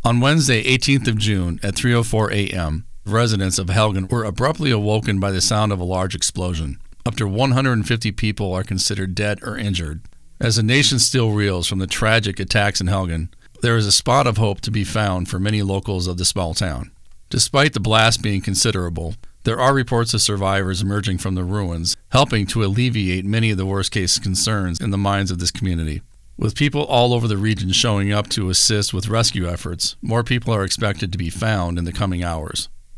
On Wednesday, 18th of June at 3:04 a.m., residents of Helgen were abruptly awoken by the sound of a large explosion. Up to 150 people are considered dead or injured. As the nation still reels from the tragic attacks in Helgen, there is a spot of hope to be found for many locals of the small town. Despite the blast being considerable, there are reports of survivors emerging from the ruins, helping to alleviate many of the worst-case concerns in the minds of this community. With people all over the region showing up to assist with rescue efforts, more people are expected to be found in the coming hours.